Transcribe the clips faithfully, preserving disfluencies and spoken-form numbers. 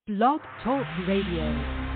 Blog Talk Radio.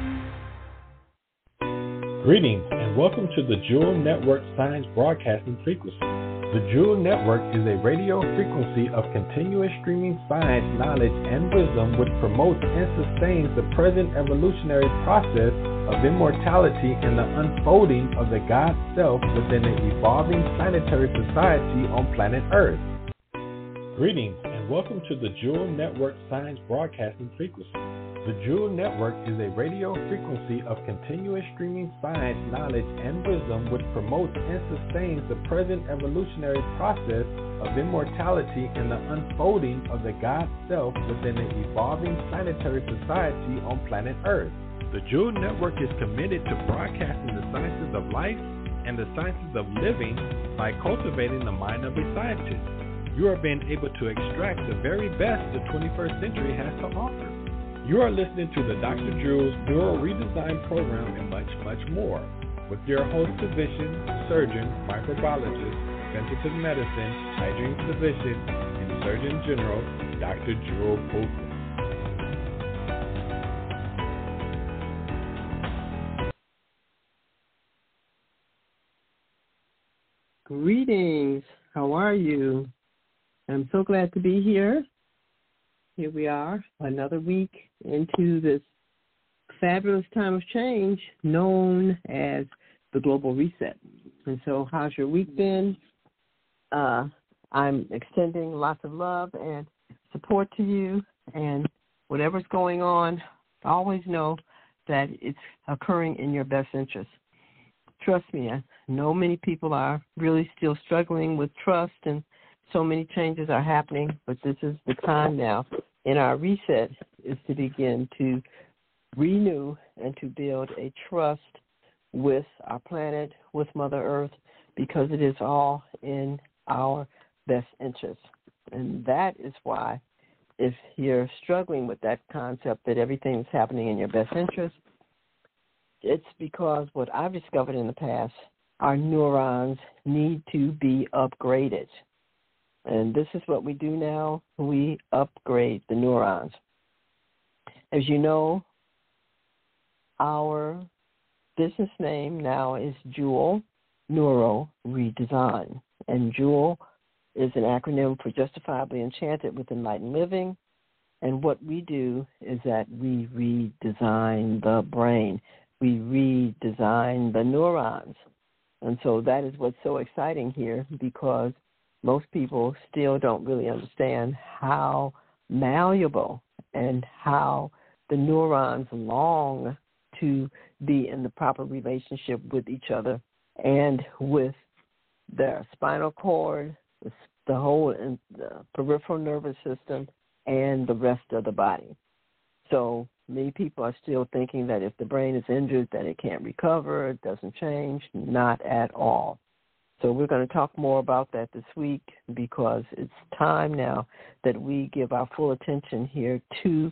Greetings and welcome to the Jewel Network Science Broadcasting Frequency. The Jewel Network is a radio frequency of continuous streaming science, knowledge, and wisdom which promotes and sustains the present evolutionary process of immortality and the unfolding of the God Self within an evolving planetary society on planet Earth. Greetings and welcome to the Jewel Network Science Broadcasting Frequency. The Jewel Network is a radio frequency of continuous streaming science, knowledge, and wisdom which promotes and sustains the present evolutionary process of immortality and the unfolding of the God Self within an evolving planetary society on planet Earth. The Jewel Network is committed to broadcasting the sciences of life and the sciences of living by cultivating the mind of a scientist. You are being able to extract the very best the twenty-first century has to offer. You are listening to the Doctor Jewel's Neural Redesign Program and much, much more with your host physician, surgeon, microbiologist, preventive medicine, hygiene physician, and Surgeon General, Doctor Jewel Poulsen. Greetings. How are you? I'm so glad to be here. Here we are, another week into this fabulous time of change known as the Global Reset. And so how's your week been? Uh, I'm extending lots of love and support to you. And whatever's going on, always know that it's occurring in your best interest. Trust me, I know many people are really still struggling with trust, and so many changes are happening, but this is the time now in our reset is to begin to renew and to build a trust with our planet, with Mother Earth, because it is all in our best interest. And that is why, if you're struggling with that concept that everything is happening in your best interest, it's because what I've discovered in the past, our neurons need to be upgraded. And this is what we do now. We upgrade the neurons. As you know, our business name now is Jewel Neural Redesign. And Jewel is an acronym for Justifiably Enchanted with Enlightened Living. And what we do is that we redesign the brain. We redesign the neurons. And so that is what's so exciting here, because most people still don't really understand how malleable and how the neurons long to be in the proper relationship with each other and with their spinal cord, the whole the peripheral nervous system, and the rest of the body. So many people are still thinking that if the brain is injured, that it can't recover, it doesn't change. Not at all. So we're going to talk more about that this week, because it's time now that we give our full attention here to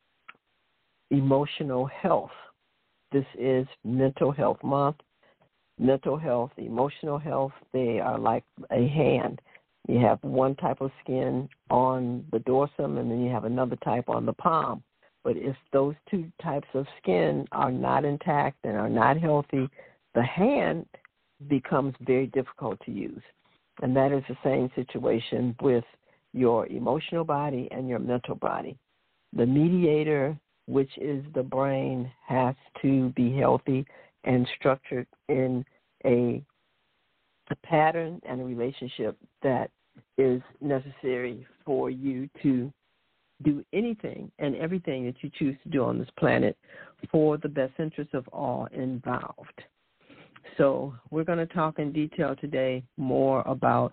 emotional health. This is Mental Health Month. Mental health, emotional health, they are like a hand. You have one type of skin on the dorsum, and then you have another type on the palm. But if those two types of skin are not intact and are not healthy, the hand becomes very difficult to use. And that is the same situation with your emotional body and your mental body. The mediator, which is the brain, has to be healthy and structured in a, a pattern and a relationship that is necessary for you to do anything and everything that you choose to do on this planet for the best interest of all involved. So we're going to talk in detail today more about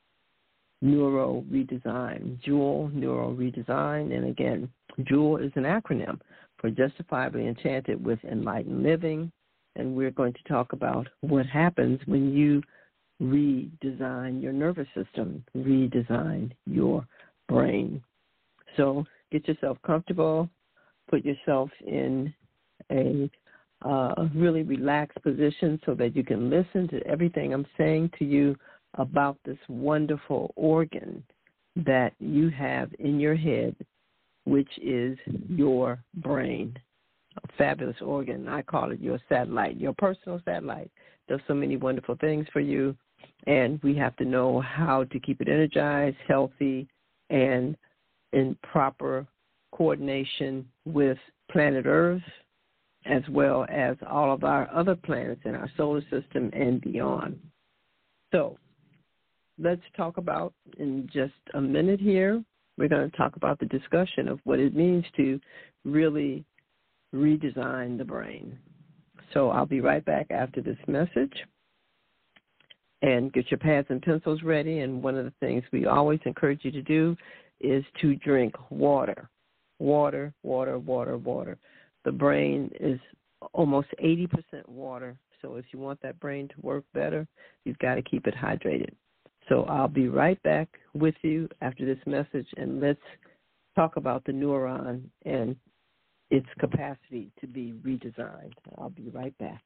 neural redesign, Jewel Neural Redesign. And again, Jewel is an acronym for Justifiably Enchanted with Enlightened Living. And we're going to talk about what happens when you redesign your nervous system, redesign your brain. So get yourself comfortable, put yourself in a Uh, really relaxed position so that you can listen to everything I'm saying to you about this wonderful organ that you have in your head which is your brain. A fabulous organ. I call it your satellite, your personal satellite. Does so many wonderful things for you, and we have to know how to keep it energized, healthy, and in proper coordination with planet Earth, as well as all of our other planets in our solar system and beyond. So let's talk about, in just a minute here, we're going to talk about the discussion of what it means to really redesign the brain. So I'll be right back after this message. And get your pads and pencils ready. And one of the things we always encourage you to do is to drink water. Water, water, water, water. The brain is almost eighty percent water. So if you want that brain to work better, you've got to keep it hydrated. So I'll be right back with you after this message, and let's talk about the neuron and its capacity to be redesigned. I'll be right back.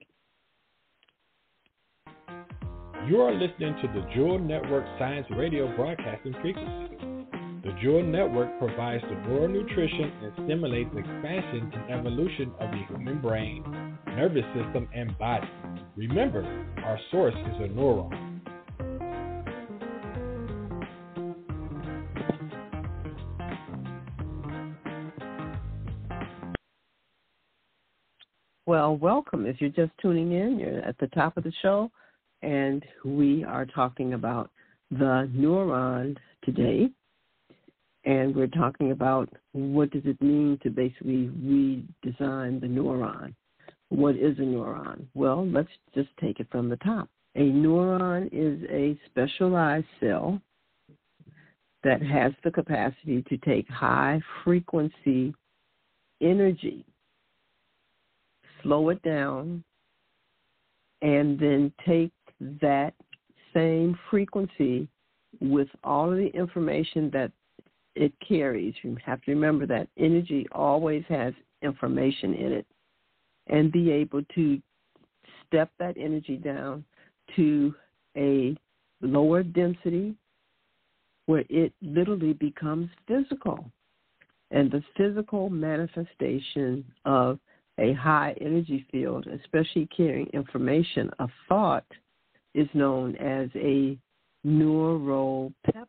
You are listening to the Jewel Network Science Radio Broadcasting Frequency. The Jewel Network provides the neural nutrition and stimulates expansion and evolution of the human brain, nervous system, and body. Remember, our source is a neuron. Well, welcome. If you're just tuning in, you're at the top of the show, and we are talking about the neuron today, and we're talking about what does it mean to basically redesign the neuron. What is a neuron? Well, let's just take it from the top. A neuron is a specialized cell that has the capacity to take high-frequency energy, slow it down, and then take that same frequency with all of the information that it carries. You have to remember that energy always has information in it, and be able to step that energy down to a lower density where it literally becomes physical. And the physical manifestation of a high energy field, especially carrying information, a thought, is known as a neuropeptide.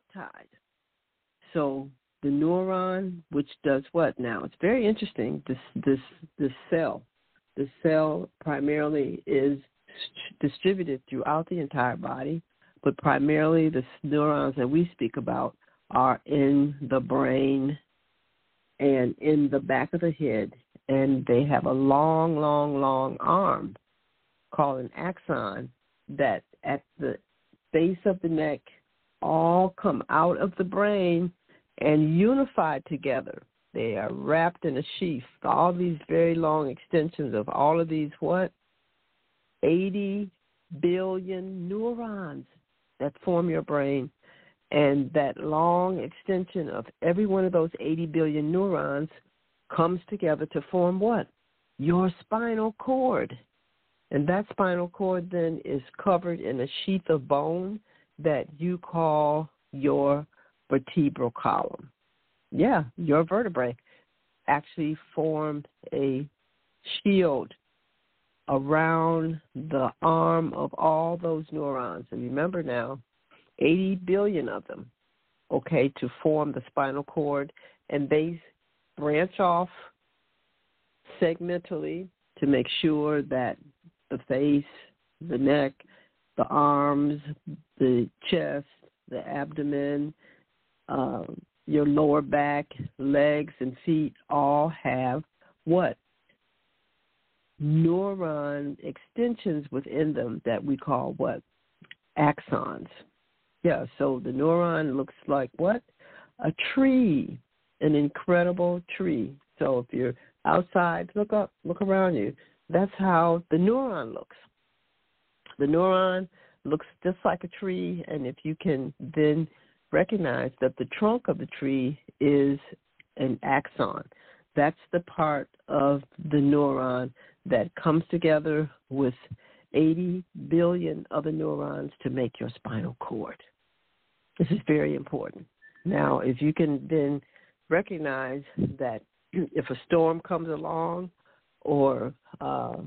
So the neuron, which does what now? It's very interesting. This this this cell, the cell primarily is distributed throughout the entire body, but primarily the neurons that we speak about are in the brain and in the back of the head. And they have a long, long, long arm called an axon that at the base of the neck all come out of the brain and unified together. They are wrapped in a sheath. All these very long extensions of all of these what? eighty billion neurons that form your brain. And that long extension of every one of those eighty billion neurons comes together to form what? Your spinal cord. And that spinal cord then is covered in a sheath of bone that you call your vertebral column. Yeah, your vertebrae actually form a shield around the arm of all those neurons. And remember now, eighty billion of them, okay, to form the spinal cord, and they branch off segmentally to make sure that the face, the neck, the arms, the chest, the abdomen, uh, your lower back, legs, and feet all have what? Neuron extensions within them that we call what? Axons. Yeah, so the neuron looks like what? A tree, an incredible tree. So if you're outside, look up, look around you. That's how the neuron looks. The neuron looks just like a tree, and if you can then recognize that the trunk of the tree is an axon, that's the part of the neuron that comes together with eighty billion other neurons to make your spinal cord. This is very important. Now, if you can then recognize that if a storm comes along or uh,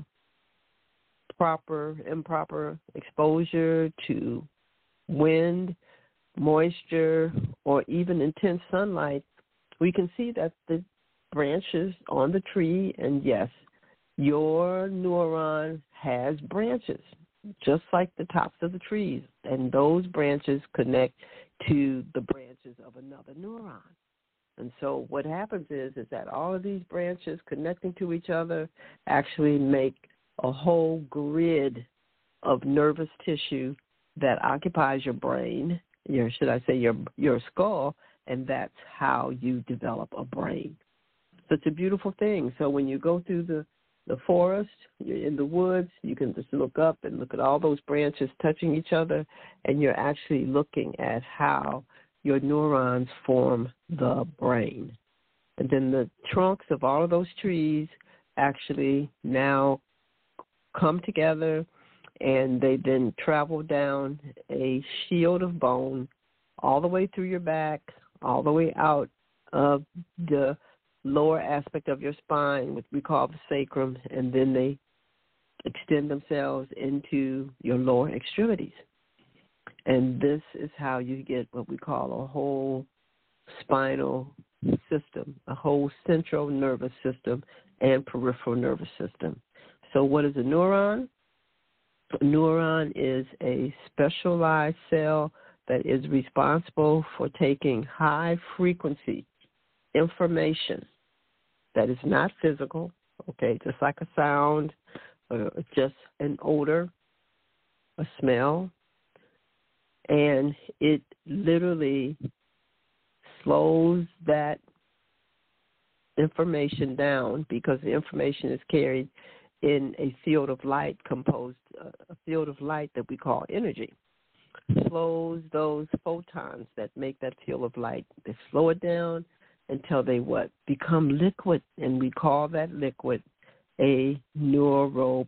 proper, improper exposure to wind, moisture, or even intense sunlight, we can see that the branches on the tree, and yes, your neuron has branches, just like the tops of the trees, and those branches connect to the branches of another neuron. And so what happens is, is that all of these branches connecting to each other actually make a whole grid of nervous tissue that occupies your brain, your, should I say your your skull, and that's how you develop a brain. So it's a beautiful thing. So when you go through the, the forest, you're in the woods, you can just look up and look at all those branches touching each other, and you're actually looking at how your neurons form the brain. And then the trunks of all of those trees actually now come together, and they then travel down a shield of bone all the way through your back, all the way out of the lower aspect of your spine, which we call the sacrum, and then they extend themselves into your lower extremities. And this is how you get what we call a whole spinal system, a whole central nervous system and peripheral nervous system. So what is a neuron? A neuron is a specialized cell that is responsible for taking high-frequency information that is not physical, okay, just like a sound, or just an odor, a smell, and it literally slows that information down because the information is carried in a field of light composed, uh, a field of light that we call energy. Slows those photons that make that field of light. They slow it down until they what? Become liquid, and we call that liquid a neuropeptide.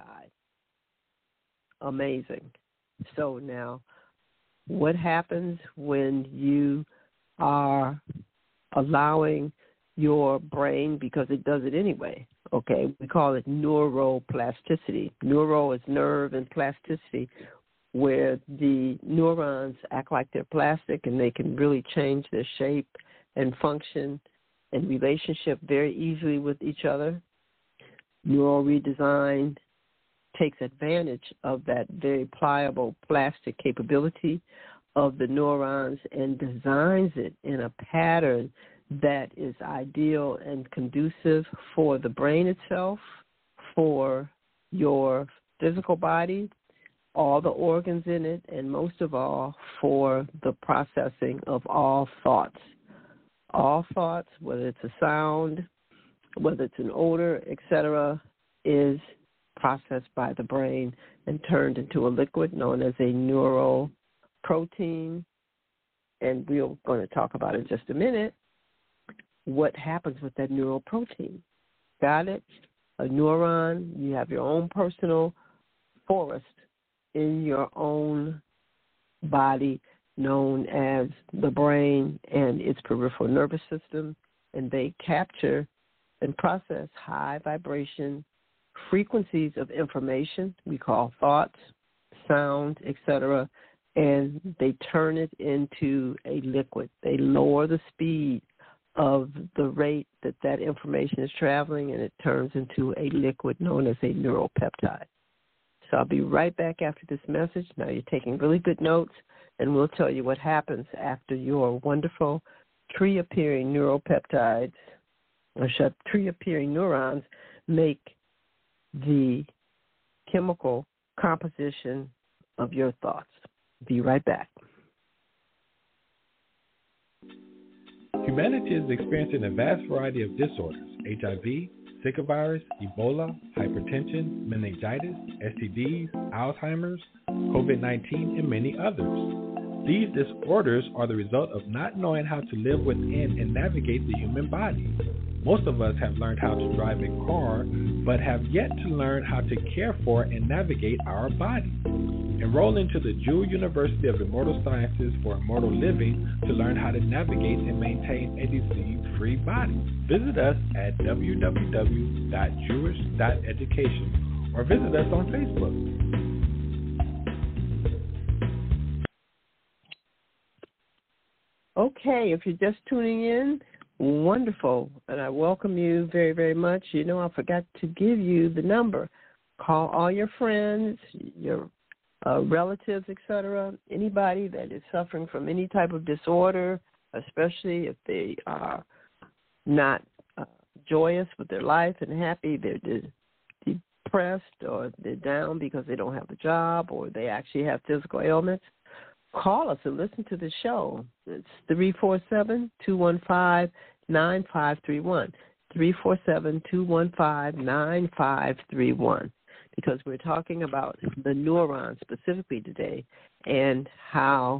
Amazing. So now, what happens when you are allowing your brain, because it does it anyway, okay, we call it neuroplasticity. Neuro is nerve, and plasticity, where the neurons act like they're plastic and they can really change their shape and function and relationship very easily with each other. Neural redesign takes advantage of that very pliable plastic capability of the neurons and designs it in a pattern that is ideal and conducive for the brain itself, for your physical body, all the organs in it, and most of all, for the processing of all thoughts. All thoughts, whether it's a sound, whether it's an odor, et cetera, is processed by the brain and turned into a liquid known as a neural protein. And we're going to talk about in just a minute what happens with that neural protein. Got it? A neuron, you have your own personal forest in your own body known as the brain and its peripheral nervous system, and they capture and process high vibration frequencies of information we call thoughts, sound, et cetera, and they turn it into a liquid. They lower the speed of the rate that that information is traveling, and it turns into a liquid known as a neuropeptide. So I'll be right back after this message. Now you're taking really good notes, and we'll tell you what happens after your wonderful tree-appearing neuropeptides, or tree-appearing neurons, make the chemical composition of your thoughts. Be right back. Humanity is experiencing a vast variety of disorders: H I V, Zika virus, Ebola, hypertension, meningitis, S T Ds, Alzheimer's, COVID nineteen, and many others. These disorders are the result of not knowing how to live within and navigate the human body. Most of us have learned how to drive a car, but have yet to learn how to care for and navigate our body. Enroll into the Jewel University of Immortal Sciences for Immortal Living to learn how to navigate and maintain a disease-free body. Visit us at w w w dot jewish dot education or visit us on Facebook. Okay, if you're just tuning in, wonderful, and I welcome you very, very much. You know, I forgot to give you the number. Call all your friends, your uh, relatives, et cetera, anybody that is suffering from any type of disorder, especially if they are not uh, joyous with their life and happy, they're de- depressed or they're down because they don't have a job or they actually have physical ailments. Call us and listen to the show. It's three four seven, two one five, nine five three one, three four seven, two one five, nine five three one, because we're talking about the neurons specifically today and how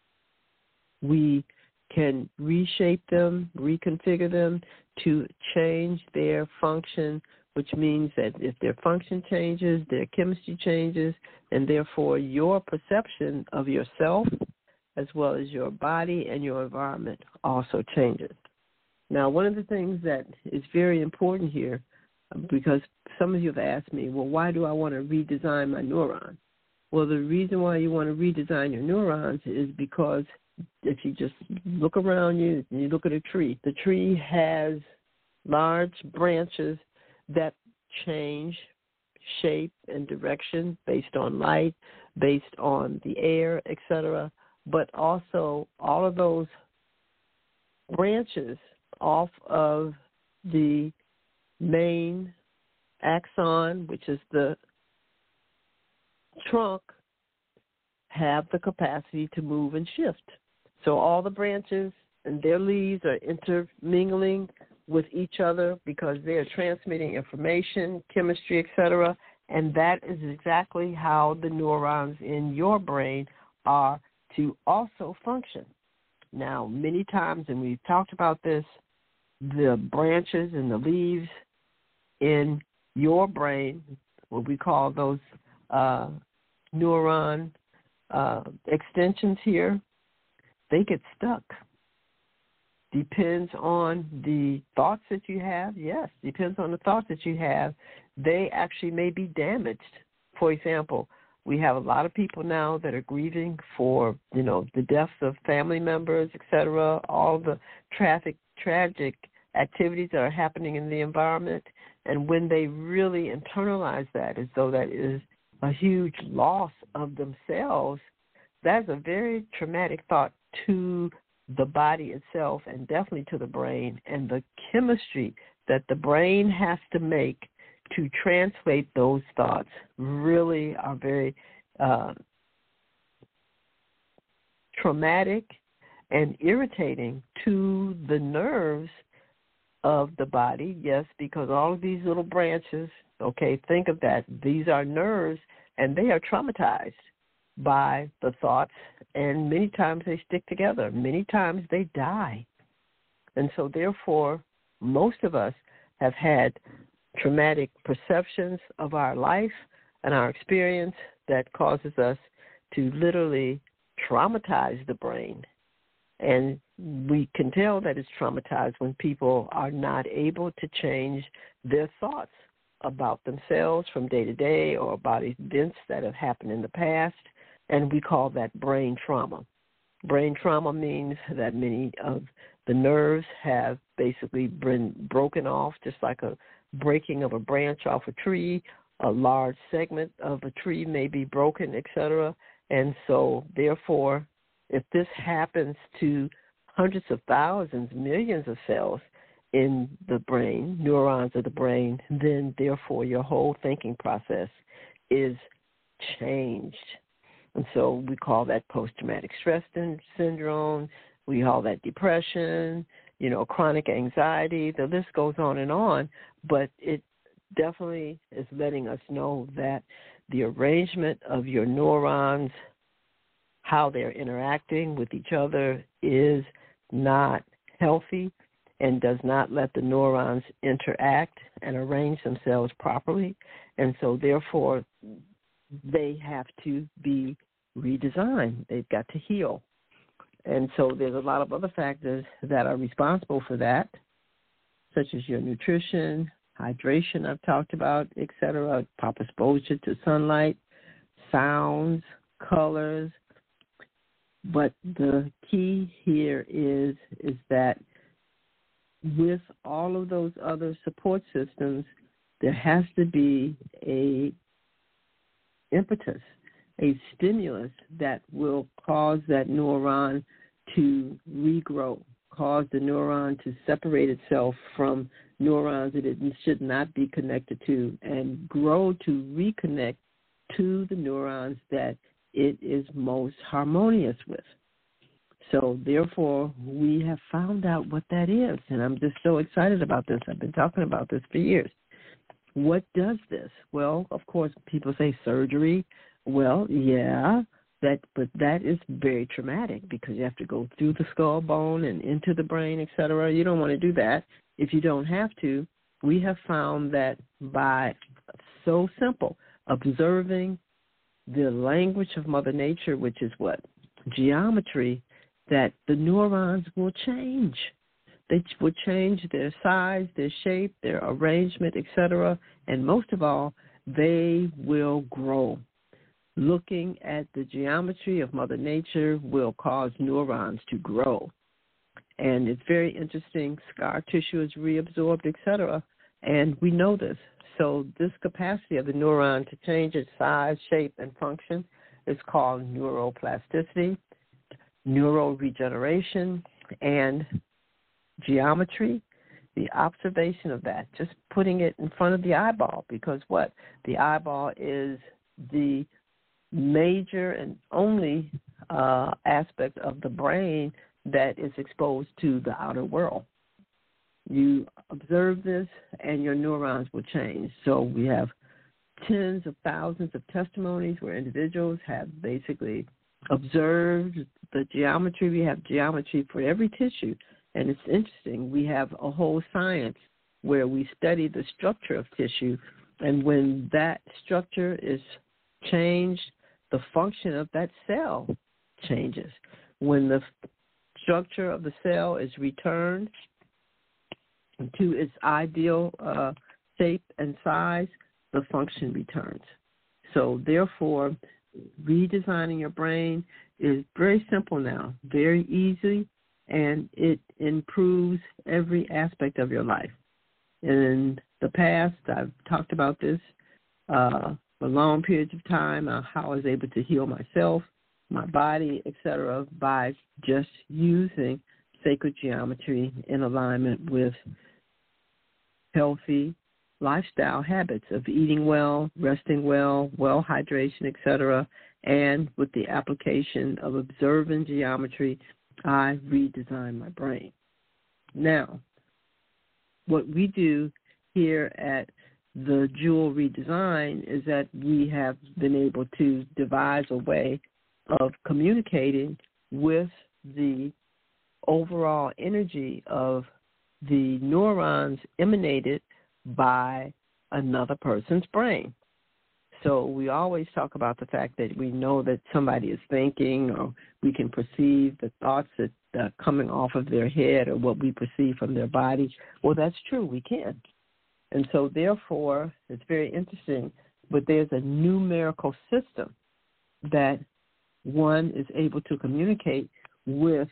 we can reshape them, reconfigure them to change their function, which means that if their function changes, their chemistry changes, and therefore your perception of yourself as well as your body and your environment also changes. Now, one of the things that is very important here, because some of you have asked me, well, why do I want to redesign my neurons? Well, the reason why you want to redesign your neurons is because if you just look around you and you look at a tree, the tree has large branches that change shape and direction based on light, based on the air, et cetera. But also all of those branches off of the main axon, which is the trunk, have the capacity to move and shift. So all the branches and their leaves are intermingling with each other because they are transmitting information, chemistry, et cetera, and that is exactly how the neurons in your brain are to also function. Now, many times, and we've talked about this, the branches and the leaves in your brain, what we call those uh, neuron uh, extensions here, they get stuck. Depends on the thoughts that you have. Yes, depends on the thoughts that you have. They actually may be damaged. For example, we have a lot of people now that are grieving for, you know, the deaths of family members, et cetera, all the traffic, tragic activities that are happening in the environment. And when they really internalize that as though that is a huge loss of themselves, that's a very traumatic thought to the body itself and definitely to the brain, and the chemistry that the brain has to make to translate those thoughts really are very uh, traumatic and irritating to the nerves of the body. Yes, because all of these little branches, okay, think of that. These are nerves, and they are traumatized by the thoughts, and many times they stick together. Many times they die. And so therefore, most of us have had traumatic perceptions of our life and our experience that causes us to literally traumatize the brain. And we can tell that it's traumatized when people are not able to change their thoughts about themselves from day to day or about events that have happened in the past. And we call that brain trauma. Brain trauma means that many of the nerves have basically been broken off, just like a breaking of a branch off a tree. A large segment of a tree may be broken, et cetera. And so, therefore, if this happens to hundreds of thousands, millions of cells in the brain, neurons of the brain, then, therefore, your whole thinking process is changed. And so we call that post-traumatic stress syndrome. We call that depression, you know, chronic anxiety. The list goes on and on, but it definitely is letting us know that the arrangement of your neurons, how they're interacting with each other, is not healthy. and does not let the neurons interact and arrange themselves properly. And so, therefore, they have to be redesigned. They've got to heal. And so there's a lot of other factors that are responsible for that, such as your nutrition, hydration I've talked about, et cetera, proper exposure to sunlight, sounds, colors. But the key here is, is that with all of those other support systems, there has to be a impetus, a stimulus that will cause that neuron to regrow, cause the neuron to separate itself from neurons that it should not be connected to, and grow to reconnect to the neurons that it is most harmonious with. So, therefore, we have found out what that is, and I'm just so excited about this. I've been talking about this for years. What does this? Well, of course, people say surgery. Well, yeah, that, but that is very traumatic because you have to go through the skull bone and into the brain, et cetera. You don't want to do that. If you don't have to, we have found that by so simple, observing the language of Mother Nature, which is what? Geometry, that the neurons will change. They will change their size, their shape, their arrangement, et cetera. And most of all, they will grow. Looking at the geometry of Mother Nature will cause neurons to grow. And it's very interesting. Scar tissue is reabsorbed, et cetera. And we know this. So this capacity of the neuron to change its size, shape, and function is called neuroplasticity, neuroregeneration, and geometry. The observation of that, just putting it in front of the eyeball, because what? The eyeball is the major and only uh, aspect of the brain that is exposed to the outer world. You observe this, and your neurons will change. So we have tens of thousands of testimonies where individuals have basically observed the geometry. We have geometry for every tissue. And it's interesting. We have a whole science where we study the structure of tissue. And when that structure is changed, the function of that cell changes. When the structure of the cell is returned to its ideal uh, shape and size, the function returns. So therefore, redesigning your brain is very simple now, very easy, and it improves every aspect of your life. In the past, I've talked about this uh, for long periods of time, uh, how I was able to heal myself, my body, et cetera, by just using sacred geometry in alignment with healthy lifestyle habits of eating well, resting well, well hydration, et cetera, and with the application of observing geometry, I redesign my brain. Now, what we do here at the Jewel Redesign is that we have been able to devise a way of communicating with the overall energy of the neurons emanated by another person's brain. So we always talk about the fact that we know that somebody is thinking, or we can perceive the thoughts that are coming off of their head or what we perceive from their body. Well, that's true. We can. And so, therefore, it's very interesting, but there's a numerical system that one is able to communicate with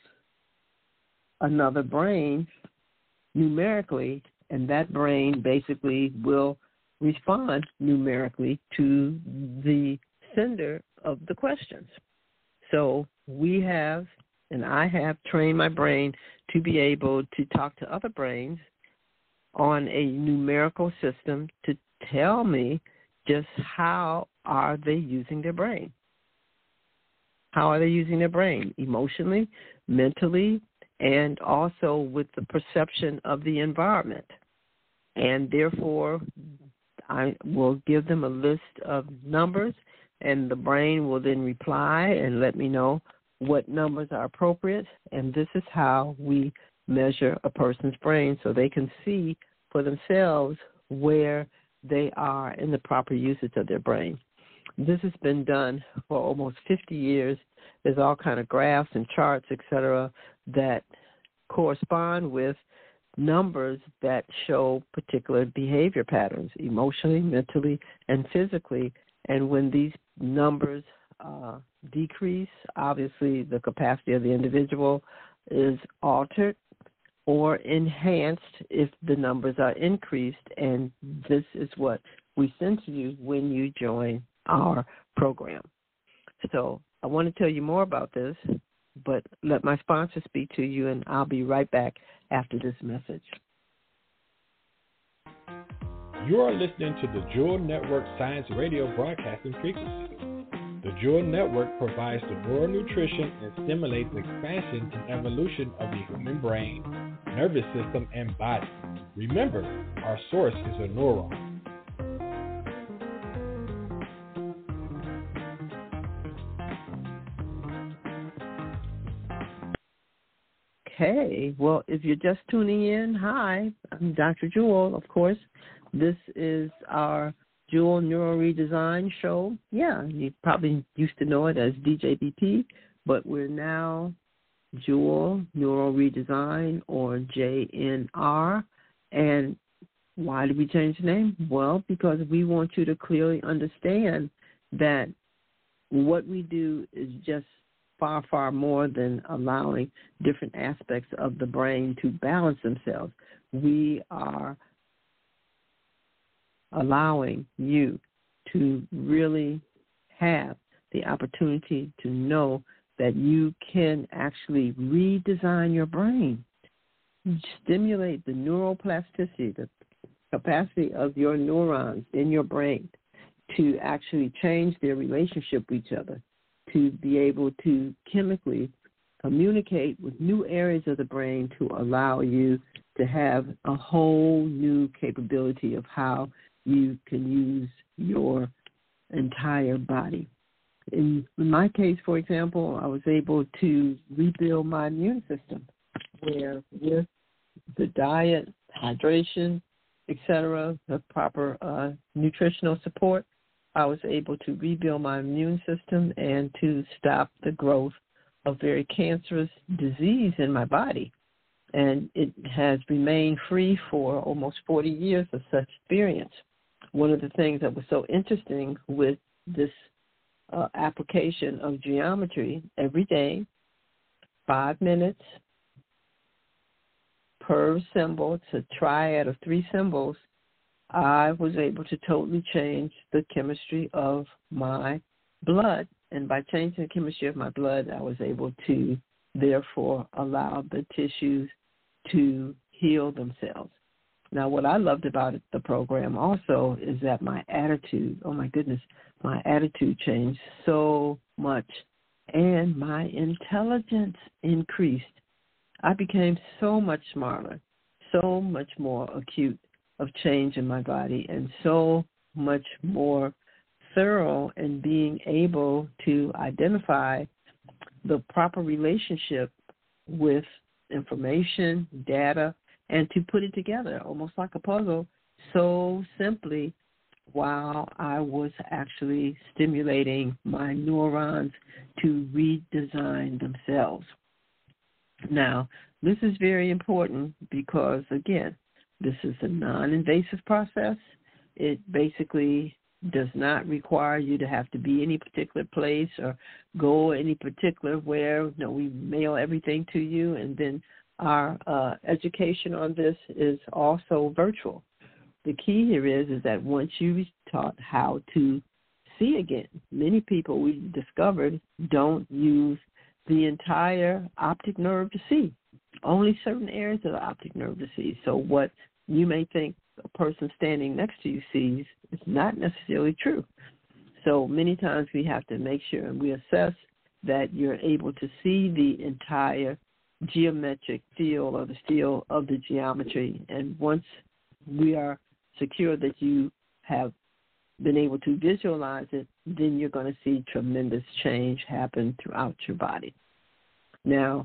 another brain numerically, and that brain basically will respond numerically to the sender of the questions. So we have, and I have trained my brain to be able to talk to other brains on a numerical system to tell me just how are they using their brain. How are they using their brain? Emotionally, mentally, and also with the perception of the environment. And therefore, I will give them a list of numbers, and the brain will then reply and let me know what numbers are appropriate. And this is how we measure a person's brain so they can see for themselves where they are in the proper usage of their brain. This has been done for almost fifty years. There's all kind of graphs and charts, et cetera, that correspond with numbers that show particular behavior patterns, emotionally, mentally, and physically. And when these numbers uh, decrease, obviously the capacity of the individual is altered or enhanced if the numbers are increased. And this is what we send to you when you join our program. So I want to tell you more about this, but let my sponsor speak to you, and I'll be right back after this message. You are listening to the Jewel Network Science Radio Broadcasting Frequency. The Jewel Network provides the neural nutrition and stimulates expansion and evolution of the human brain, nervous system, and body. Remember, our source is a neuron. Okay, well, if you're just tuning in, hi, I'm Doctor Jewel, of course. This is our Jewel Neural Redesign show. Yeah, you probably used to know it as D J B P, but we're now Jewel Neural Redesign, or J N R. And why did we change the name? Well, because we want you to clearly understand that what we do is just far, far more than allowing different aspects of the brain to balance themselves. We are allowing you to really have the opportunity to know that you can actually redesign your brain, stimulate the neuroplasticity, the capacity of your neurons in your brain to actually change their relationship with each other, to be able to chemically communicate with new areas of the brain to allow you to have a whole new capability of how you can use your entire body. In my case, for example, I was able to rebuild my immune system, where with the diet, hydration, et cetera, the proper uh, nutritional support, I was able to rebuild my immune system and to stop the growth of very cancerous disease in my body. And it has remained free for almost forty years of such experience. One of the things that was so interesting with this uh, application of geometry, every day, five minutes per symbol, it's a triad of three symbols, I was able to totally change the chemistry of my blood. And by changing the chemistry of my blood, I was able to, therefore, allow the tissues to heal themselves. Now, what I loved about it, the program also is that my attitude, oh my goodness, my attitude changed so much, and my intelligence increased. I became so much smarter, so much more acute of change in my body, and so much more thorough in being able to identify the proper relationship with information, data, and to put it together almost like a puzzle so simply while I was actually stimulating my neurons to redesign themselves. Now, this is very important because, again, this is a non-invasive process. It basically does not require you to have to be any particular place or go any particular where. You know, we mail everything to you, and then our uh, education on this is also virtual. The key here is, is that once you've taught how to see again, many people we discovered don't use the entire optic nerve to see, only certain areas of the optic nerve to see. So what you may think a person standing next to you sees is not necessarily true. So many times we have to make sure and we assess that you're able to see the entire geometric field or the field of the geometry. And once we are secure that you have been able to visualize it, then you're going to see tremendous change happen throughout your body. Now,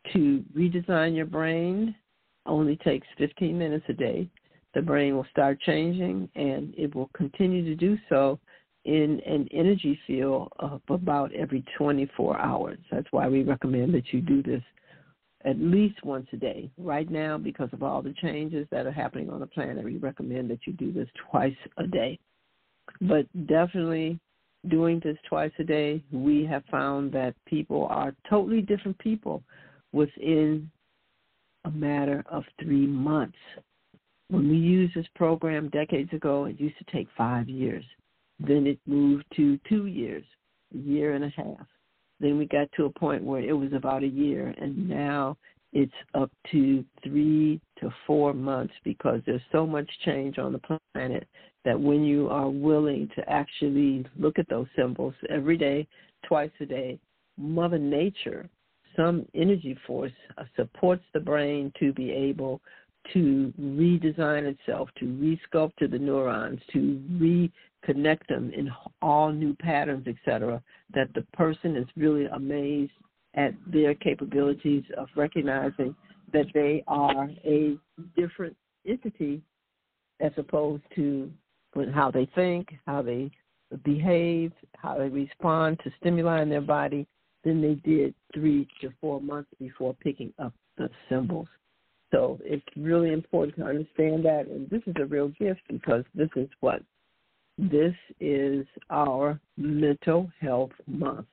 to redesign your brain only takes fifteen minutes a day. The brain will start changing, and it will continue to do so in an energy field of about every twenty-four hours. That's why we recommend that you do this at least once a day. Right now, because of all the changes that are happening on the planet, we recommend that you do this twice a day. But definitely doing this twice a day, we have found that people are totally different people within a matter of three months. When we used this program decades ago, it used to take five years. Then it moved to two years, a year and a half. Then we got to a point where it was about a year, and now it's up to three to four months because there's so much change on the planet that when you are willing to actually look at those symbols every day, twice a day, Mother Nature, some energy force, uh, supports the brain to be able to redesign itself, to resculpt the neurons, to reconnect them in all new patterns, et cetera, that the person is really amazed at their capabilities of recognizing that they are a different entity as opposed to how they think, how they behave, how they respond to stimuli in their body than they did three to four months before picking up the symbols. So it's really important to understand that, and this is a real gift because this is what? This is our mental health month.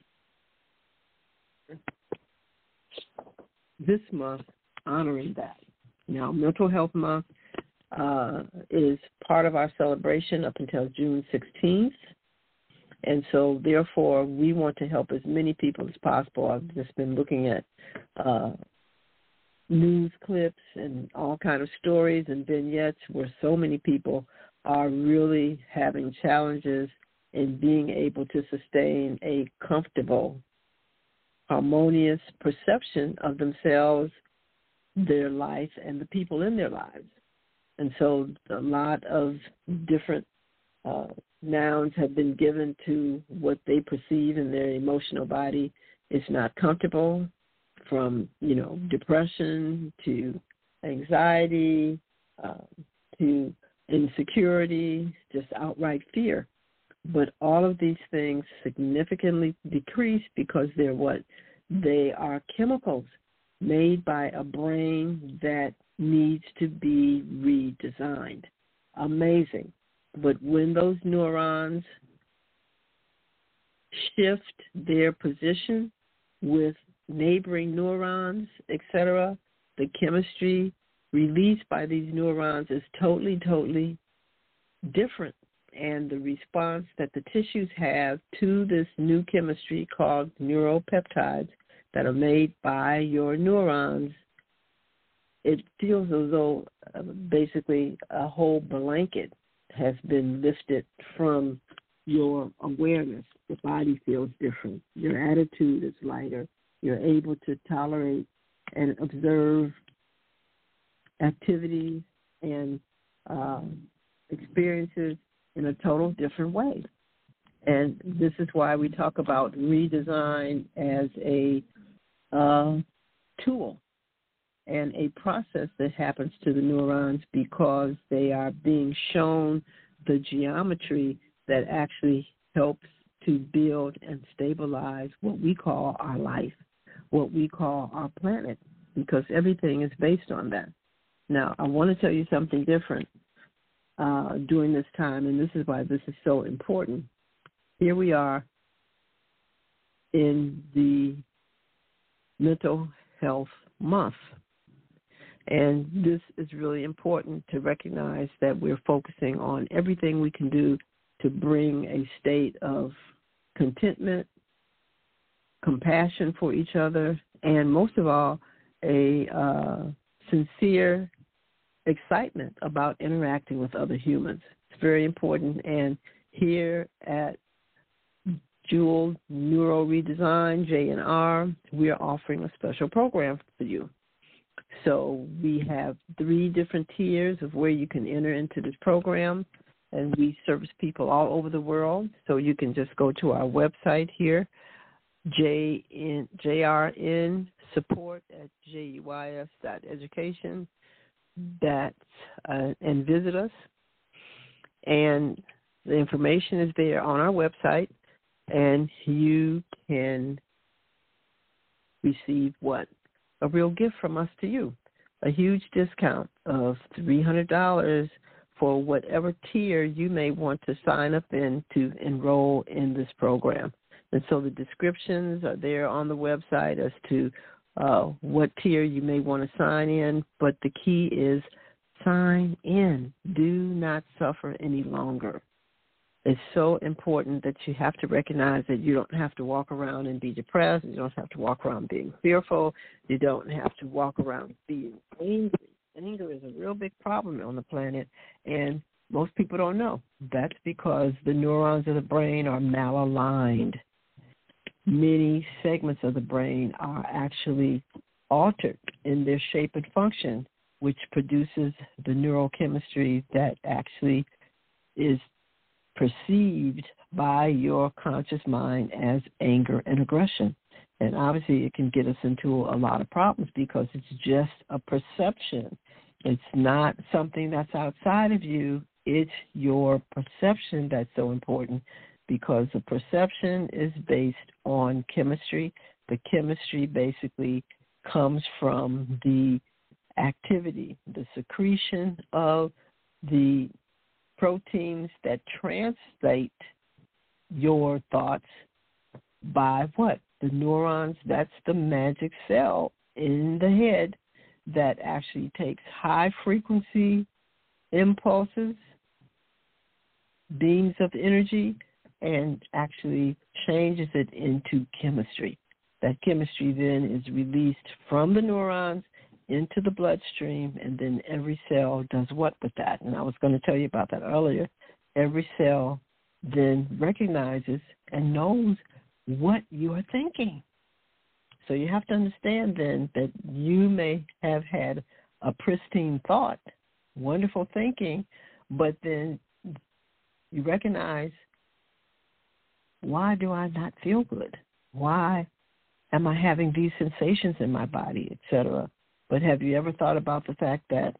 This month, honoring that. Now, Mental Health Month uh, is part of our celebration up until June sixteenth. And so, therefore, we want to help as many people as possible. I've just been looking at uh, news clips and all kind of stories and vignettes where so many people are really having challenges in being able to sustain a comfortable, harmonious perception of themselves, their life, and the people in their lives. And so a lot of different uh, nouns have been given to what they perceive in their emotional body is not comfortable, from, you know, depression to anxiety uh, to insecurity, just outright fear. But all of these things significantly decrease because they're what? They are chemicals made by a brain that needs to be redesigned. Amazing. But when those neurons shift their position with neighboring neurons, et cetera, the chemistry released by these neurons is totally, totally different. And the response that the tissues have to this new chemistry called neuropeptides that are made by your neurons, it feels as though uh, basically a whole blanket has been lifted from your awareness. The body feels different. Your attitude is lighter. You're able to tolerate and observe activities and uh, experiences in a total different way. And this is why we talk about redesign as a uh, tool and a process that happens to the neurons because they are being shown the geometry that actually helps to build and stabilize what we call our life, what we call our planet, because everything is based on that. Now, I want to tell you something different uh, during this time, and this is why this is so important. Here we are in the Mental Health Month, and this is really important to recognize that we're focusing on everything we can do to bring a state of contentment, compassion for each other, and most of all, a uh, sincere excitement about interacting with other humans. It's very important. And here at Jewel Neuro Redesign, J N R, we are offering a special program for you. So we have three different tiers of where you can enter into this program, and we service people all over the world. So you can just go to our website here, J N, J R N support at J E Y S dot education. That uh, and visit us. And the information is there on our website, and you can receive what? A real gift from us to you. A huge discount of three hundred dollars for whatever tier you may want to sign up in to enroll in this program. And so the descriptions are there on the website as to uh, what tier you may want to sign in, but the key is sign in. Do not suffer any longer. It's so important that you have to recognize that you don't have to walk around and be depressed. You don't have to walk around being fearful. You don't have to walk around being angry. Anger is a real big problem on the planet, and most people don't know. That's because the neurons of the brain are malaligned. Many segments of the brain are actually altered in their shape and function, which produces the neurochemistry that actually is perceived by your conscious mind as anger and aggression. And obviously it can get us into a lot of problems because it's just a perception. It's not something that's outside of you. It's your perception that's so important, because the perception is based on chemistry. The chemistry basically comes from the activity, the secretion of the proteins that translate your thoughts by what? The neurons. That's the magic cell in the head that actually takes high frequency impulses, beams of energy, and actually changes it into chemistry. That chemistry then is released from the neurons into the bloodstream, and then every cell does what with that? And I was going to tell you about that earlier. Every cell then recognizes and knows what you are thinking. So you have to understand then that you may have had a pristine thought, wonderful thinking, but then you recognize, why do I not feel good? Why am I having these sensations in my body, et cetera? But have you ever thought about the fact that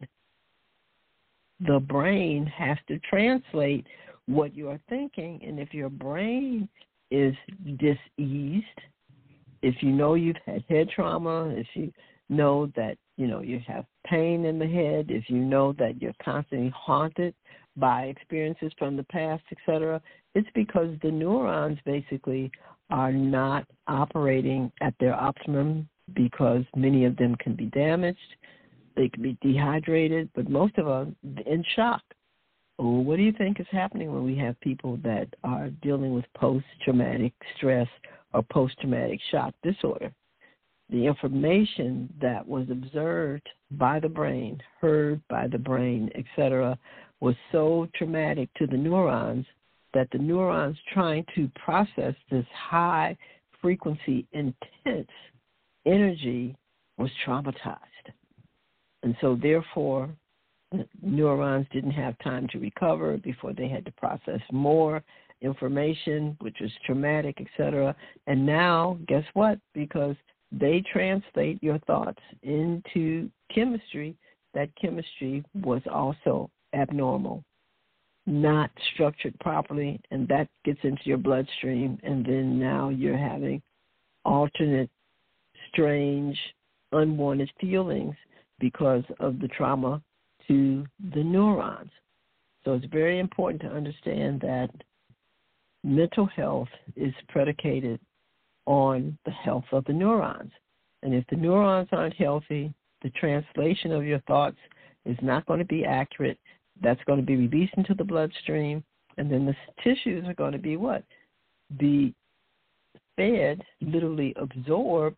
the brain has to translate what you are thinking? And if your brain is diseased, if you know you've had head trauma, if you know that, you know, you have pain in the head, if you know that you're constantly haunted by experiences from the past, et cetera, it's because the neurons basically are not operating at their optimum, because many of them can be damaged, they can be dehydrated, but most of them in shock. Oh, what do you think is happening when we have people that are dealing with post-traumatic stress or post-traumatic shock disorder? The information that was observed by the brain, heard by the brain, et cetera, was so traumatic to the neurons that the neurons trying to process this high-frequency, intense energy was traumatized. And so, therefore, the neurons didn't have time to recover before they had to process more information, which was traumatic, et cetera. And now, guess what? Because they translate your thoughts into chemistry, that chemistry was also abnormal, not structured properly, and that gets into your bloodstream, and then now you're having alternate, strange, unwanted feelings because of the trauma to the neurons. So it's very important to understand that mental health is predicated on the health of the neurons. And if the neurons aren't healthy, the translation of your thoughts is not going to be accurate. That's going to be released into the bloodstream, and then the tissues are going to be what? Be fed, literally absorb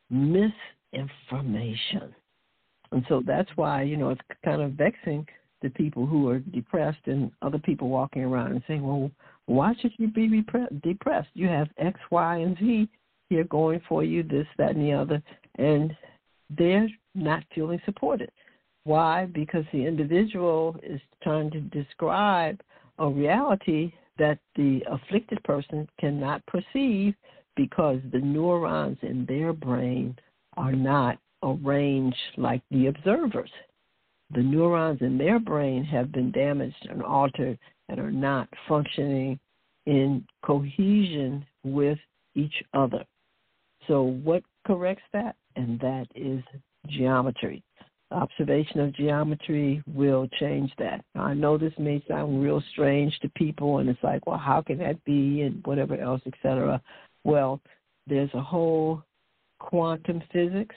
misinformation. And so that's why, you know, it's kind of vexing to people who are depressed and other people walking around and saying, well, why should you be repre- depressed? You have X, Y, and Z here going for you, this, that, and the other, and they're not feeling supported. Why? Because the individual is trying to describe a reality that the afflicted person cannot perceive because the neurons in their brain are not arranged like the observers. The neurons in their brain have been damaged and altered and are not functioning in cohesion with each other. So what corrects that? And that is geometry. Observation of geometry will change that. Now, I know this may sound real strange to people, and it's like, well, how can that be, and whatever else, et cetera. Well, there's a whole quantum physics,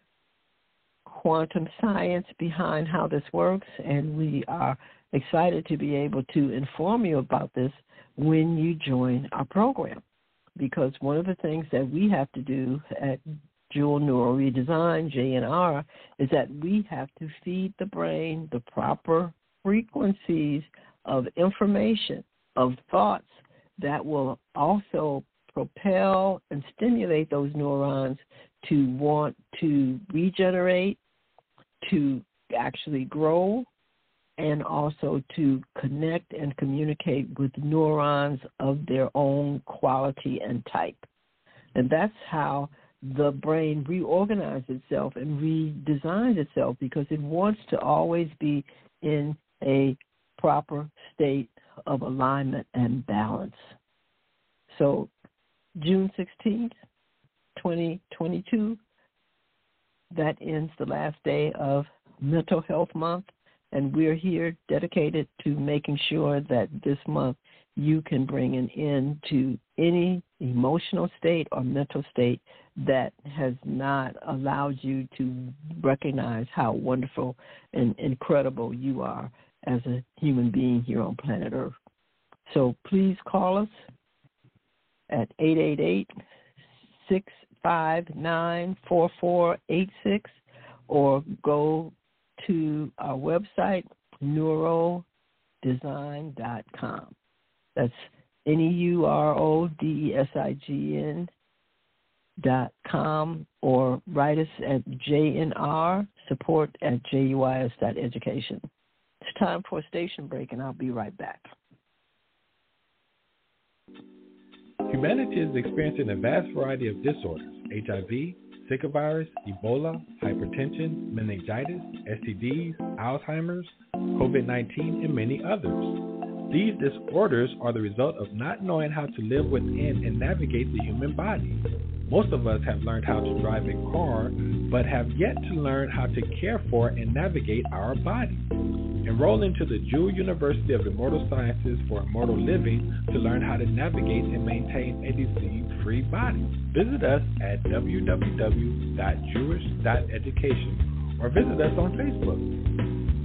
quantum science behind how this works, and we are excited to be able to inform you about this when you join our program. Because one of the things that we have to do at Jewel Neural Redesign, J N R, is that we have to feed the brain the proper frequencies of information, of thoughts that will also propel and stimulate those neurons to want to regenerate, to actually grow, and also to connect and communicate with neurons of their own quality and type. And that's how the brain reorganizes itself and redesigns itself, because it wants to always be in a proper state of alignment and balance. So June sixteenth, twenty twenty-two, that ends the last day of Mental Health Month, and we're here dedicated to making sure that this month you can bring an end to any emotional state or mental state that has not allowed you to recognize how wonderful and incredible you are as a human being here on planet Earth. So please call us at eight eight eight, six five nine, four four eight six or go to our website, neuro design dot com. That's N E U R O D E S I G N dot com, or write us at J N R, support at J U I S dot education. It's time for a station break, and I'll be right back. Humanity is experiencing a vast variety of disorders: H I V, Zika virus, Ebola, hypertension, meningitis, S T Ds, Alzheimer's, COVID nineteen, and many others. These disorders are the result of not knowing how to live within and navigate the human body. Most of us have learned how to drive a car, but have yet to learn how to care for and navigate our body. Enroll into the Jewel University of Immortal Sciences for Immortal Living to learn how to navigate and maintain a disease-free body. Visit us at w w w dot jewish dot education or visit us on Facebook.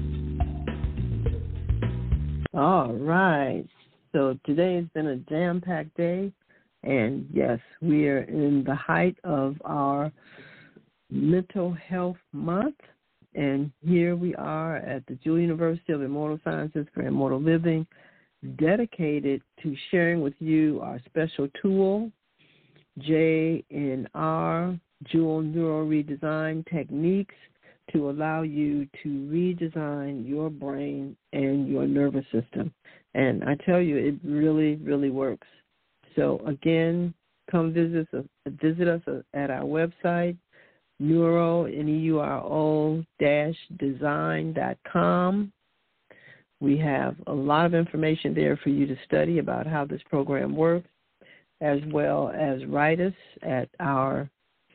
All right. So today has been a jam-packed day, and yes, we are in the height of our Mental Health Month. And here we are at the Jewel University of Immortal Sciences for Immortal Living, dedicated to sharing with you our special tool, J N R, Jewel Neural Redesign Techniques, to allow you to redesign your brain and your nervous system. And I tell you, it really, really works. So again, come visit us, visit us at our website, Neuro, N E U R O, dash design dot com. We have a lot of information there for you to study about how this program works, as well as write us at our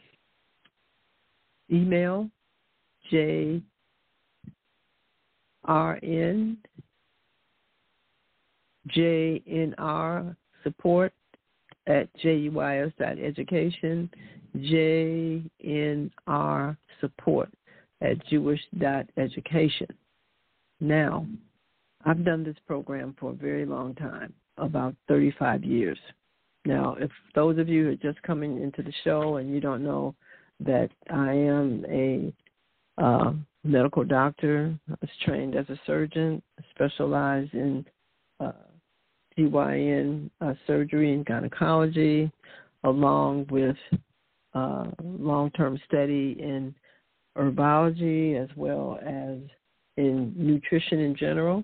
email, J R N, J N R support at J U I S dot education, J N R support at jewish dot education. Now, I've done this program for a very long time, about thirty-five years. Now, if those of you who are just coming into the show and you don't know that I am a uh, medical doctor, I was trained as a surgeon, specialized in uh, G Y N uh, surgery and gynecology, along with uh, long-term study in herbology as well as in nutrition in general.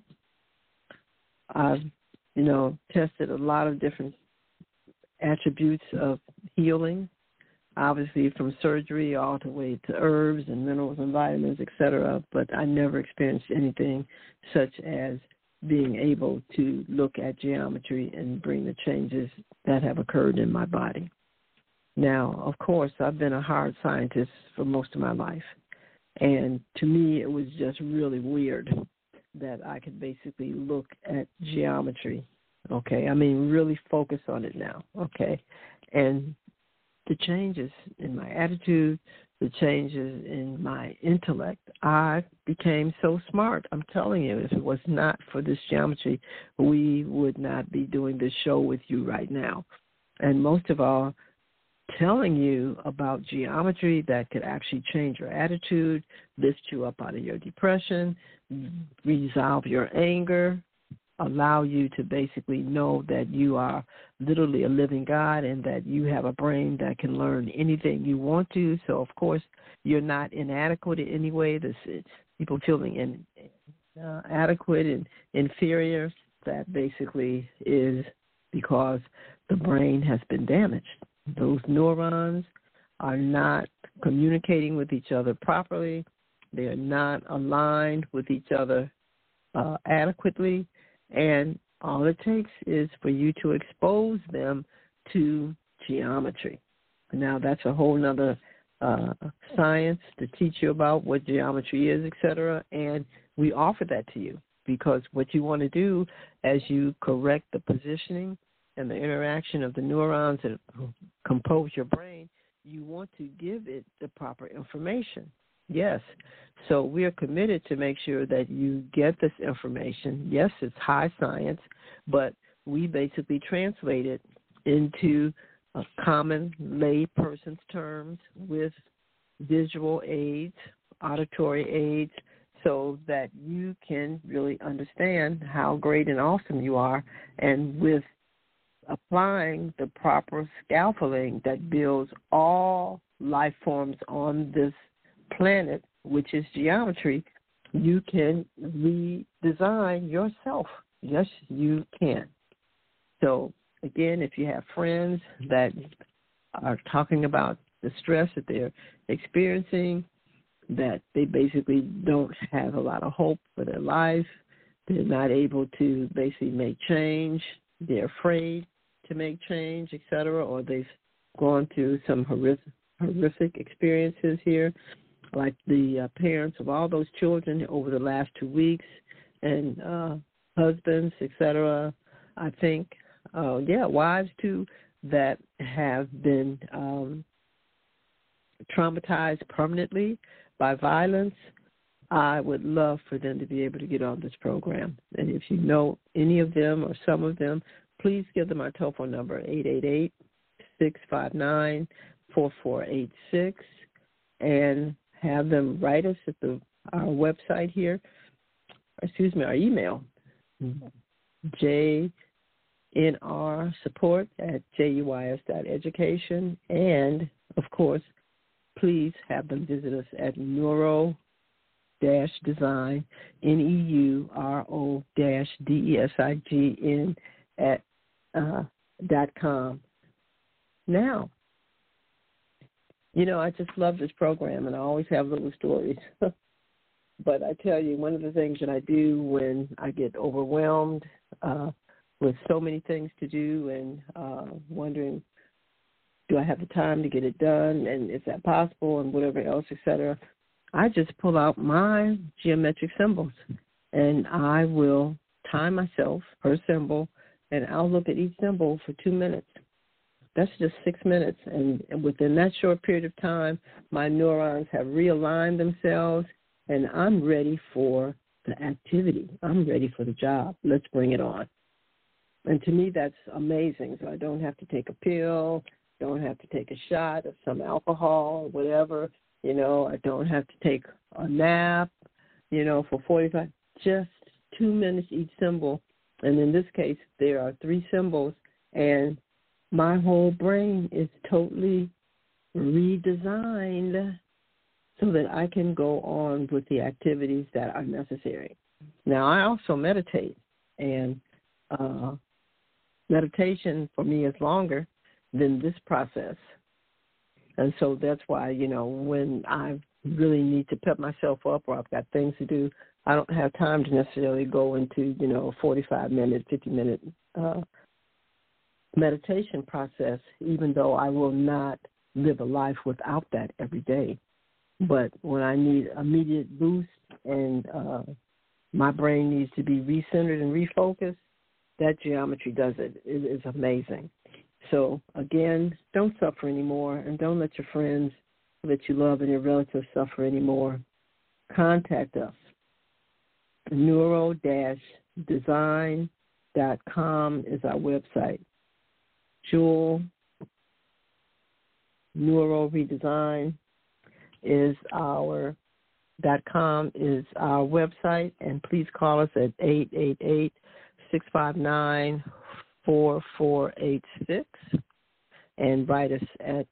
I've, you know, tested a lot of different attributes of healing, obviously from surgery all the way to herbs and minerals and vitamins, et cetera, but I never experienced anything such as being able to look at geometry and bring the changes that have occurred in my body. Now, of course, I've been a hard scientist for most of my life, and to me it was just really weird that I could basically look at geometry, okay? I mean, really focus on it now, okay? And the changes in my attitude, the changes in my intellect, I became so smart. I'm telling you, if it was not for this geometry, we would not be doing this show with you right now. And most of all, telling you about geometry that could actually change your attitude, lift you up out of your depression, resolve your anger, allow you to basically know that you are literally a living God and that you have a brain that can learn anything you want to. So, of course, you're not inadequate in any way. This people feeling in, uh, adequate and inferior, that basically is because the brain has been damaged. Those neurons are not communicating with each other properly. They are not aligned with each other uh, adequately. And all it takes is for you to expose them to geometry. Now, that's a whole nother uh, science to teach you about what geometry is, et cetera. And we offer that to you because what you want to do as you correct the positioning and the interaction of the neurons that compose your brain, you want to give it the proper information. Yes. So we are committed to make sure that you get this information. Yes, it's high science, but we basically translate it into a common lay person's terms with visual aids, auditory aids, so that you can really understand how great and awesome you are, and with applying the proper scaffolding that builds all life forms on this planet, which is geometry, you can redesign yourself. Yes, you can. So, again, if you have friends that are talking about the stress that they're experiencing, that they basically don't have a lot of hope for their life, they're not able to basically make change, they're afraid to make change, et cetera, or they've gone through some horrific, horrific experiences here, like the uh, parents of all those children over the last two weeks, and uh, husbands, et cetera. I think, uh, yeah, wives too, that have been um, traumatized permanently by violence. I would love for them to be able to get on this program. And if you know any of them or some of them, please give them our telephone number, eight eight eight, six five nine, four four eight six, and have them write us at the our website here, excuse me, our email, J N R support at J U I S dot education. And, of course, please have them visit us at neuro dash design, N E U R O dash D E S I G N at uh, dot com. Now, you know, I just love this program, and I always have little stories. But I tell you, one of the things that I do when I get overwhelmed uh, with so many things to do and uh, wondering, do I have the time to get it done, and is that possible, and whatever else, et cetera, I just pull out my geometric symbols, and I will time myself per symbol, and I'll look at each symbol for two minutes. That's just six minutes, and within that short period of time, my neurons have realigned themselves, and I'm ready for the activity. I'm ready for the job. Let's bring it on. And to me, that's amazing. So I don't have to take a pill, don't have to take a shot of some alcohol or whatever. You know, I don't have to take a nap, you know, for forty-five, just two minutes each symbol. And in this case, there are three symbols, and my whole brain is totally redesigned so that I can go on with the activities that are necessary. Now, I also meditate, and uh, meditation for me is longer than this process. And so that's why, you know, when I really need to pep myself up or I've got things to do, I don't have time to necessarily go into, you know, forty-five minute, fifty minute uh, meditation process, even though I will not live a life without that every day. But when I need immediate boost and uh, my brain needs to be recentered and refocused, that geometry does it. It is amazing. So, again, don't suffer anymore, and don't let your friends that you love and your relatives suffer anymore. Contact us. neuro dash design dot com is our website. Jewel Neuro Redesign is our dot com is our website, and please call us at eight eight eight, six five nine, four four eight six and write us at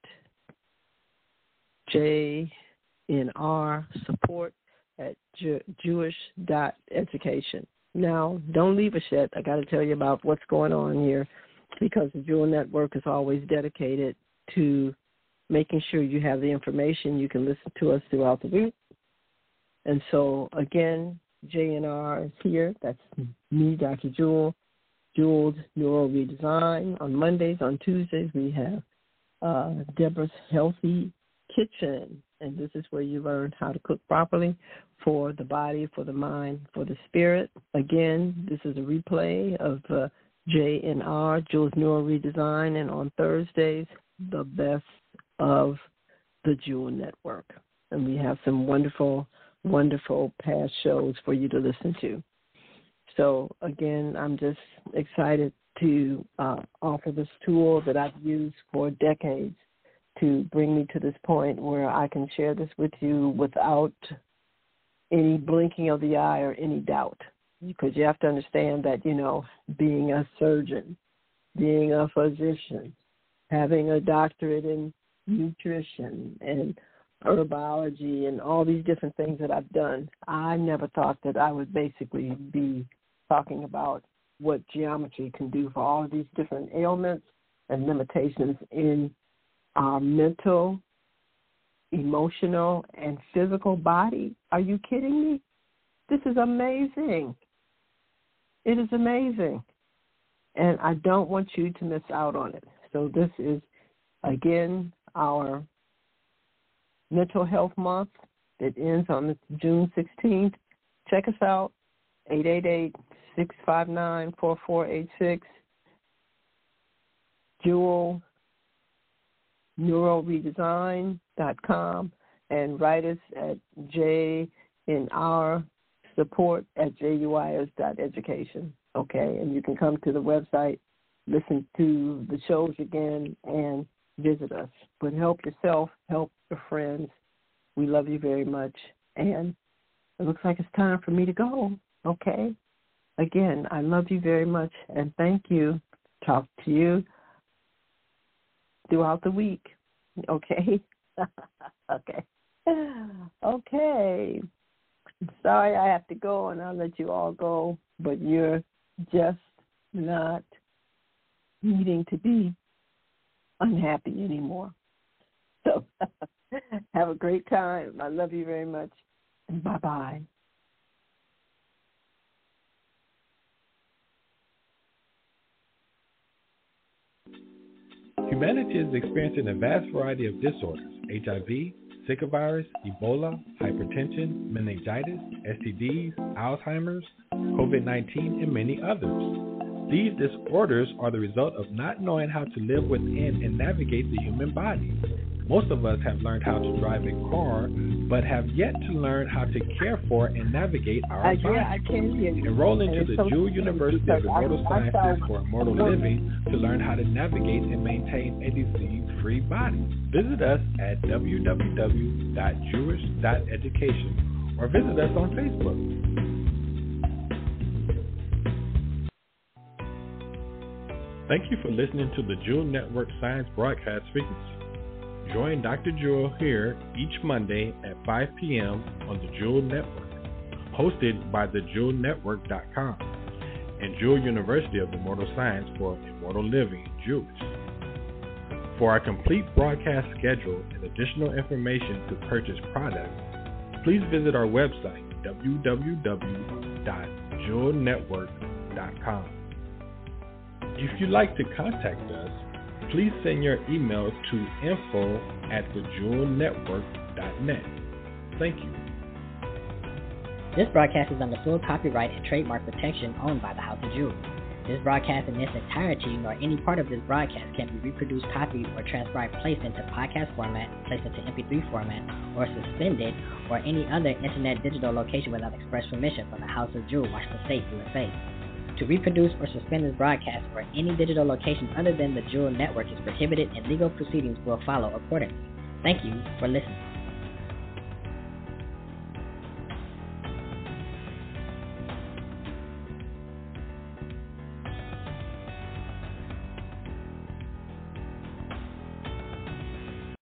J N R support at jewish dot education. Now, don't leave us yet. I got to tell you about what's going on here, because the Jewel Network is always dedicated to making sure you have the information. You can listen to us throughout the week. And so, again, J N R is here. That's me, Doctor Jewel. Jewel's Neuro Redesign. On Mondays, on Tuesdays, we have uh, Deborah's Healthy Kitchen. And this is where you learn how to cook properly for the body, for the mind, for the spirit. Again, this is a replay of uh, J N R, Jewel's Neuro Redesign. And on Thursdays, the best of the Jewel Network. And we have some wonderful, wonderful past shows for you to listen to. So, again, I'm just excited to uh, offer this tool that I've used for decades to bring me to this point where I can share this with you without any blinking of the eye or any doubt. Because you have to understand that, you know, being a surgeon, being a physician, having a doctorate in nutrition and herbology and all these different things that I've done, I never thought that I would basically be talking about what geometry can do for all of these different ailments and limitations in our mental, emotional, and physical body. Are you kidding me? This is amazing. It is amazing. And I don't want you to miss out on it. So this is, again, our Mental Health Month that ends on June sixteenth. Check us out, eight eight eight, six five nine, four four eight six. Jewel Neuro Redesign dot com, and write us at J N R support at J U I S dot education. Okay, and you can come to the website, listen to the shows again, and visit us. But help yourself, help your friends. We love you very much. And it looks like it's time for me to go. Okay? Again, I love you very much, and thank you. Talk to you throughout the week. Okay? okay. Okay. Sorry I have to go, and I'll let you all go, but you're just not needing to be unhappy anymore. So have a great time. I love you very much. And bye-bye. Humanity is experiencing a vast variety of disorders: H I V, Zika virus, Ebola, hypertension, meningitis, S T Ds, Alzheimer's, COVID nineteen, and many others. These disorders are the result of not knowing how to live within and navigate the human body. Most of us have learned how to drive a car, but have yet to learn how to care for and navigate our I, bodies. yeah, I can't hear you. Enroll into And the so Jewel University of Immortal I, I Sciences for Immortal Living to learn how to navigate and maintain a disease-free body. Visit us at w w w dot jewish dot education or visit us on Facebook. Thank you for listening to the Jewel Network Science Broadcast Frequency. Join Doctor Jewel here each Monday at five p.m. on the Jewel Network, hosted by the jewel network dot com and Jewel University of Immortal Science for Immortal Living Jewish. For our complete broadcast schedule and additional information to purchase products, please visit our website, w w w dot jewel network dot com. If you'd like to contact us, please send your email to info at the jewel network dot net. Thank you. This broadcast is under full copyright and trademark protection owned by the House of Jewel. This broadcast in its entirety, nor any part of this broadcast, can be reproduced, copied, or transcribed, placed into podcast format, placed into M P three format, or suspended, or any other internet digital location without express permission from the House of Jewel, Washington State, U S A. To reproduce or suspend this broadcast or any digital location other than the Jewel Network is prohibited, and legal proceedings will follow accordingly. Thank you for listening.